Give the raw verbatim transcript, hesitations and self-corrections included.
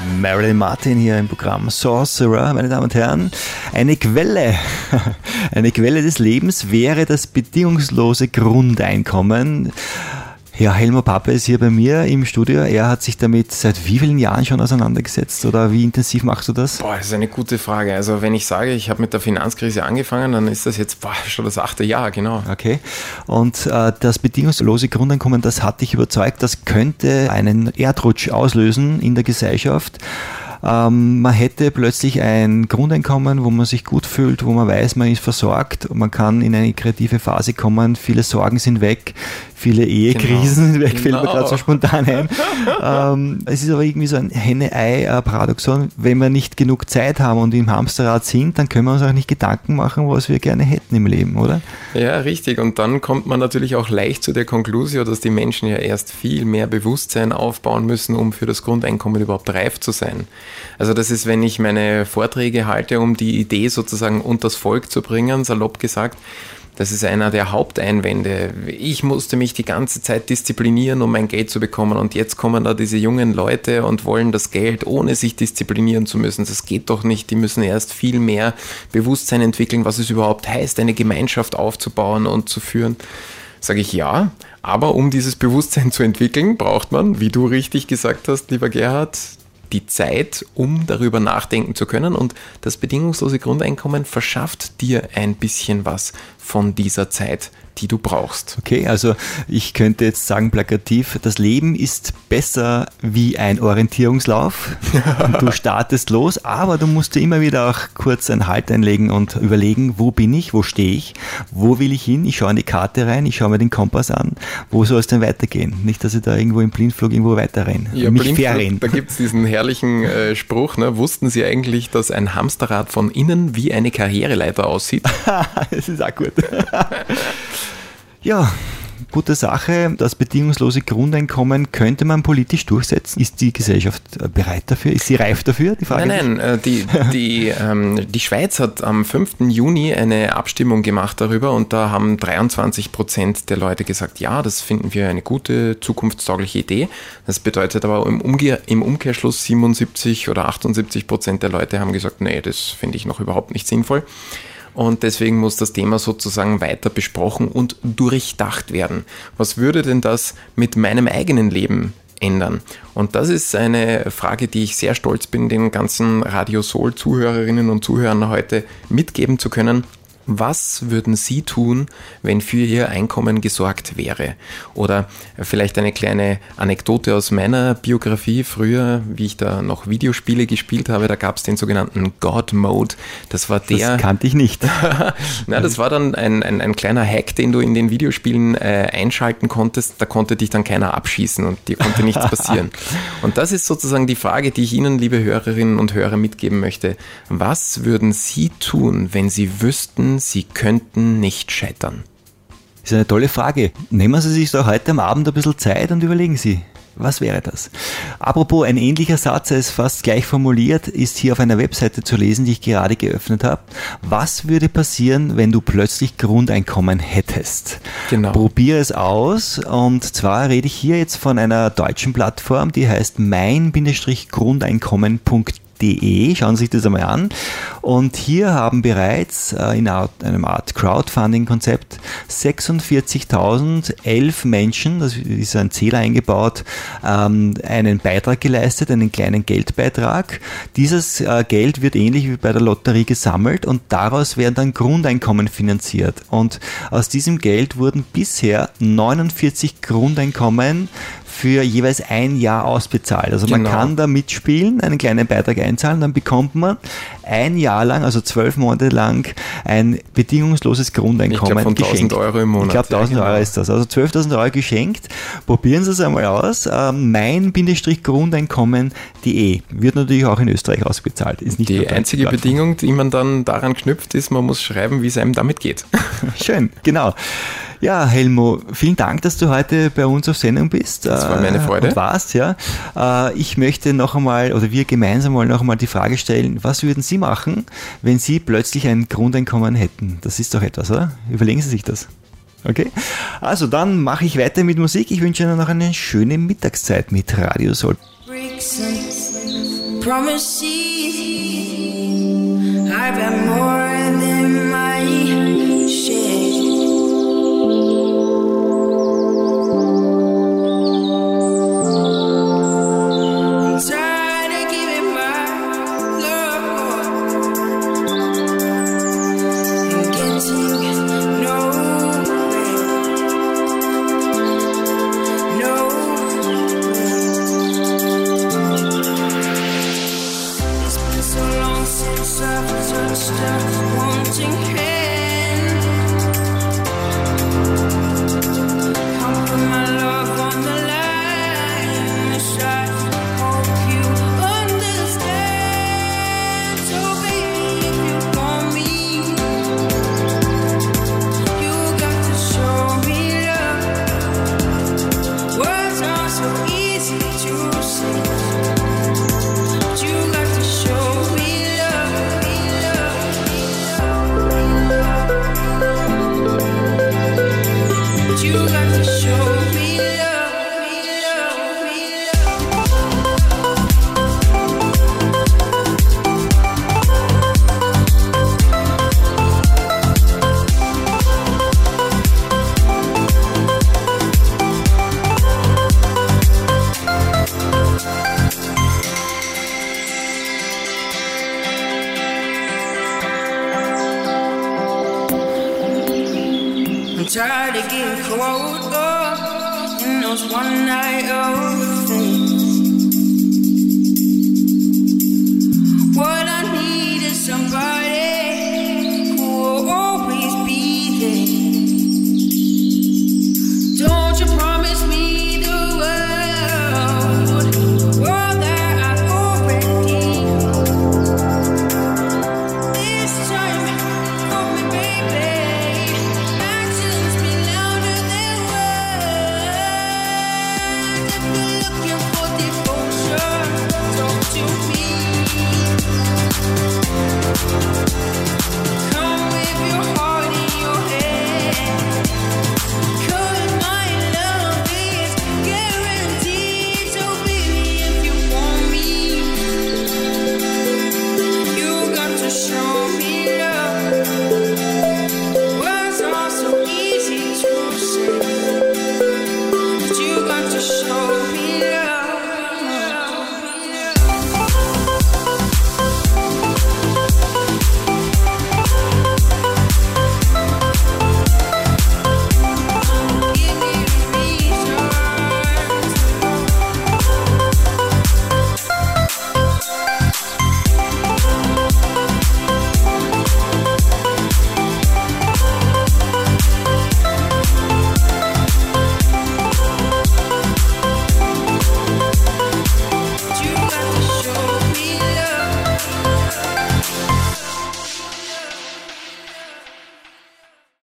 Marilyn Martin hier im Programm Sorcerer, meine Damen und Herren. Eine Quelle, eine Quelle des Lebens wäre das bedingungslose Grundeinkommen. Ja, Helmo Pape ist hier bei mir im Studio. Er hat sich damit seit wie vielen Jahren schon auseinandergesetzt oder wie intensiv machst du das? Boah, das ist eine gute Frage. Also wenn ich sage, ich habe mit der Finanzkrise angefangen, dann ist das jetzt boah, schon das achte Jahr, genau. Okay. Und äh, das bedingungslose Grundeinkommen, das hat dich überzeugt, das könnte einen Erdrutsch auslösen in der Gesellschaft. Ähm, man hätte plötzlich ein Grundeinkommen, wo man sich gut fühlt, wo man weiß, man ist versorgt, man kann in eine kreative Phase kommen, viele Sorgen sind weg, viele Ehekrisen genau. sind weg, genau. fällt mir gerade so spontan ein. ähm, es ist aber irgendwie so ein Henne-Ei-Paradoxon, wenn wir nicht genug Zeit haben und im Hamsterrad sind, dann können wir uns auch nicht Gedanken machen, was wir gerne hätten im Leben, oder? Ja, richtig. Und dann kommt man natürlich auch leicht zu der Konklusion, dass die Menschen ja erst viel mehr Bewusstsein aufbauen müssen, um für das Grundeinkommen überhaupt reif zu sein. Also das ist, wenn ich meine Vorträge halte, um die Idee sozusagen unters Volk zu bringen, salopp gesagt, das ist einer der Haupteinwände. Ich musste mich die ganze Zeit disziplinieren, um mein Geld zu bekommen, und jetzt kommen da diese jungen Leute und wollen das Geld, ohne sich disziplinieren zu müssen. Das geht doch nicht. Die müssen erst viel mehr Bewusstsein entwickeln, was es überhaupt heißt, eine Gemeinschaft aufzubauen und zu führen. Sage ich ja, aber um dieses Bewusstsein zu entwickeln, braucht man, wie du richtig gesagt hast, lieber Gerhard, die Zeit, um darüber nachdenken zu können, und das bedingungslose Grundeinkommen verschafft dir ein bisschen was von dieser Zeit, die du brauchst. Okay, also ich könnte jetzt sagen plakativ, das Leben ist besser wie ein Orientierungslauf. Und du startest los, aber du musst dir immer wieder auch kurz einen Halt einlegen und überlegen, wo bin ich, wo stehe ich, wo will ich hin, ich schaue in die Karte rein, ich schaue mir den Kompass an, wo soll es denn weitergehen? Nicht, dass ich da irgendwo im Blindflug irgendwo weiter renne. Ja, mich Blindflug, verrenne. Da gibt es diesen herrlichen äh, Spruch, ne? Wussten Sie eigentlich, dass ein Hamsterrad von innen wie eine Karriereleiter aussieht? Das ist auch gut. Ja, gute Sache. Das bedingungslose Grundeinkommen könnte man politisch durchsetzen. Ist die Gesellschaft bereit dafür? Ist sie reif dafür? Die Frage nein, nein. Die, die, ähm, die Schweiz hat am fünften Juni eine Abstimmung gemacht darüber, und da haben dreiundzwanzig Prozent der Leute gesagt, ja, das finden wir eine gute, zukunftstaugliche Idee. Das bedeutet aber im, Umkehr, im Umkehrschluss siebenundsiebzig oder achtundsiebzig Prozent der Leute haben gesagt, nee, das finde ich noch überhaupt nicht sinnvoll. Und deswegen muss das Thema sozusagen weiter besprochen und durchdacht werden. Was würde denn das mit meinem eigenen Leben ändern? Und das ist eine Frage, die ich sehr stolz bin, den ganzen Radio Soul-Zuhörerinnen und Zuhörern heute mitgeben zu können. Was würden Sie tun, wenn für Ihr Einkommen gesorgt wäre? Oder vielleicht eine kleine Anekdote aus meiner Biografie. Früher, wie ich da noch Videospiele gespielt habe, da gab es den sogenannten God-Mode. Das war der... Das kannte ich nicht. Na, das war dann ein, ein, ein kleiner Hack, den du in den Videospielen äh, einschalten konntest. Da konnte dich dann keiner abschießen und dir konnte nichts passieren. Und das ist sozusagen die Frage, die ich Ihnen, liebe Hörerinnen und Hörer, mitgeben möchte. Was würden Sie tun, wenn Sie wüssten, Sie könnten nicht scheitern? Das ist eine tolle Frage. Nehmen Sie sich doch heute am Abend ein bisschen Zeit und überlegen Sie, was wäre das? Apropos, ein ähnlicher Satz, er ist fast gleich formuliert, ist hier auf einer Webseite zu lesen, die ich gerade geöffnet habe. Was würde passieren, wenn du plötzlich Grundeinkommen hättest? Genau. Probiere es aus, und zwar rede ich hier jetzt von einer deutschen Plattform, die heißt mein Grundeinkommen punkt de. Schauen Sie sich das einmal an. Und hier haben bereits äh, in einem Art Crowdfunding-Konzept sechsundvierzigtausendelf Menschen, das ist ein Zähler eingebaut, ähm, einen Beitrag geleistet, einen kleinen Geldbeitrag. Dieses äh, Geld wird ähnlich wie bei der Lotterie gesammelt, und daraus werden dann Grundeinkommen finanziert. Und aus diesem Geld wurden bisher neunundvierzig Grundeinkommen für jeweils ein Jahr ausbezahlt. Also man genau. kann da mitspielen, einen kleinen Beitrag einzahlen, dann bekommt man ein Jahr lang, also zwölf Monate lang, ein bedingungsloses Grundeinkommen ich glaub, von geschenkt. tausend Euro im Monat. Ich glaube, tausend Euro ist das. Also zwölftausend Euro geschenkt. Probieren Sie es einmal aus. mein Grundeinkommen punkt de wird natürlich auch in Österreich ausbezahlt. Ist nicht die einzige Plattform. Bedingung, die man dann daran knüpft, ist, man muss schreiben, wie es einem damit geht. Schön, genau. Ja, Helmo, vielen Dank, dass du heute bei uns auf Sendung bist. Das war meine Freude. Und warst, ja. Ich möchte noch einmal, oder wir gemeinsam wollen noch einmal die Frage stellen, was würden Sie machen, wenn Sie plötzlich ein Grundeinkommen hätten? Das ist doch etwas, oder? Überlegen Sie sich das. Okay? Also dann mache ich weiter mit Musik. Ich wünsche Ihnen noch eine schöne Mittagszeit mit Radio Soul. promises. I've got more than my share. I'm tired of giving my love and getting nowhere. No. It's been so long since I've touched a wanting hand. I'll put my love on the line. I hope you understand. So baby, if you want me, you got to show me love. Words are so easy to say, but you got to show me love, me love, me love. But you got to show me love, me love, me I'm tired of getting caught up in those one night only.